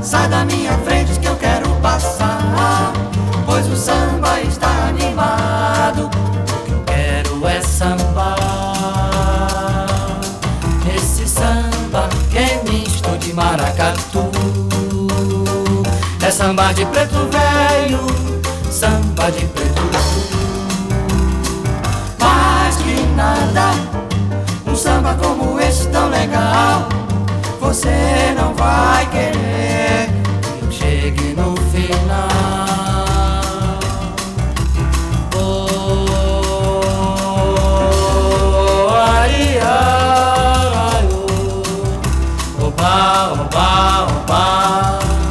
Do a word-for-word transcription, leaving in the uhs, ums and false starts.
sai da minha frente que eu quero passar, pois o samba está animado. O que eu quero é sambar, esse samba que é misto de maracatu. É samba de preto velho, samba de preto mais que nada. Um samba como esse tão legal, você não vai querer que eu chegue no final. Oh, ai, ai, ai, oh, oba, oba, oba.